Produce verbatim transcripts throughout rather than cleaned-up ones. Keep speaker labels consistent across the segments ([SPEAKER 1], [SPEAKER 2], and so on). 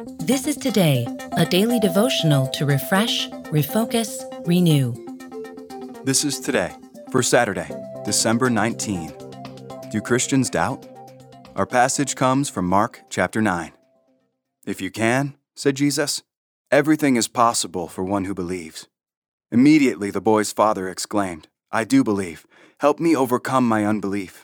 [SPEAKER 1] This is Today, a daily devotional to refresh, refocus, renew.
[SPEAKER 2] This is Today for Saturday, December nineteenth. Do Christians doubt? Our passage comes from Mark chapter nine. If you can, said Jesus, everything is possible for one who believes. Immediately the boy's father exclaimed, I do believe. Help me overcome my unbelief.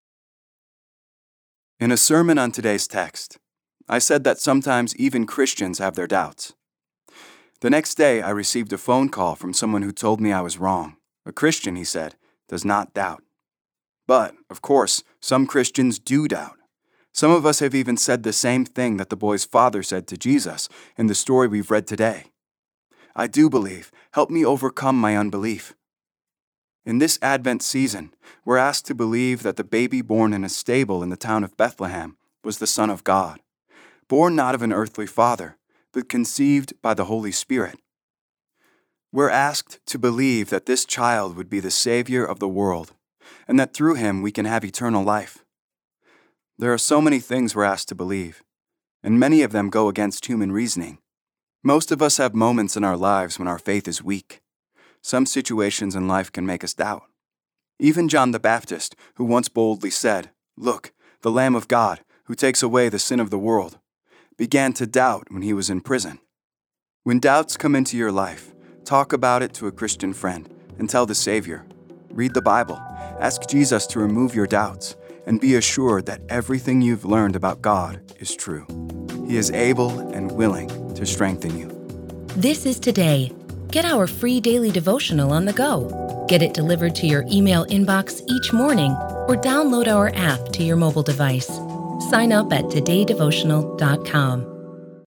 [SPEAKER 2] In a sermon on today's text, I said that sometimes even Christians have their doubts. The next day, I received a phone call from someone who told me I was wrong. A Christian, he said, does not doubt. But, of course, some Christians do doubt. Some of us have even said the same thing that the boy's father said to Jesus in the story we've read today. I do believe. Help me overcome my unbelief. In this Advent season, we're asked to believe that the baby born in a stable in the town of Bethlehem was the Son of God, born not of an earthly father, but conceived by the Holy Spirit. We're asked to believe that this child would be the Savior of the world, and that through him we can have eternal life. There are so many things we're asked to believe, and many of them go against human reasoning. Most of us have moments in our lives when our faith is weak. Some situations in life can make us doubt. Even John the Baptist, who once boldly said, Look, the Lamb of God, who takes away the sin of the world, began to doubt when he was in prison. When doubts come into your life, talk about it to a Christian friend and tell the Savior. Read the Bible, ask Jesus to remove your doubts, and be assured that everything you've learned about God is true. He is able and willing to strengthen you.
[SPEAKER 1] This is Today. Get our free daily devotional on the go. Get it delivered to your email inbox each morning or download our app to your mobile device. Sign up at today devotional dot com.